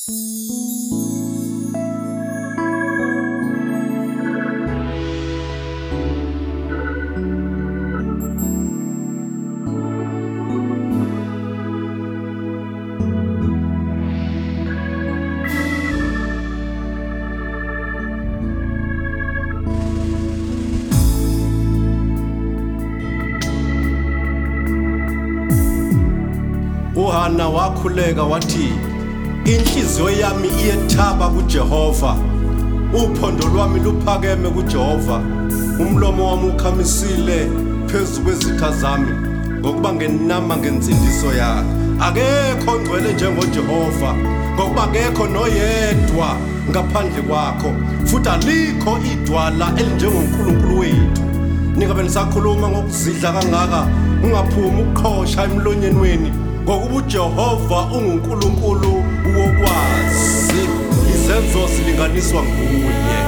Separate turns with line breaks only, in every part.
uHana wakhuleka wathi inhliziyo yami iyethaba kuJehova, uphondo lwami luphakeme kuJehova, umlomo wami ukhamisile phezu kwezitha zami ngokuba ngenama ngensindiso yakhe. Akekho ongcwele njengoJehova, ngokuba akekho noyedwa ngaphandle kwakho, futhi alikho idwala elinjengoNkulunkulu wethu. Ningabe nisakhuluma ngokuzidla kangaka ungaphumi ukuqhosha emlonyeni weni, ngokuba uJehova unguNkulunkulu wokwazi, izenzo zilinganiswa nguye.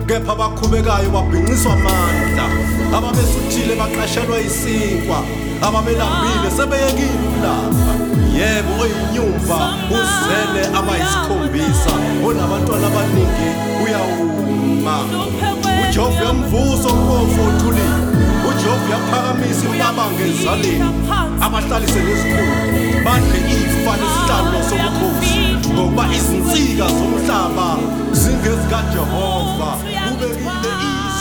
kepha abakhubekayo babhinqiswa amandla, ababesuthile baqashelwa isinkwa, ababelambile sebeyekile ukulamba. Yebo oyinyumba uzele abayisikhombisa, onabantwana abaningi uyawuma. uJehova uyamvusa umpofu othulile, uJehova uyaphakamisa impaba ngezaleni, abahlalise nezikhulu badle ifa lesihlalo sobukhosi, ngoba izinsika zomhlaba zingezikaJehova, kubekile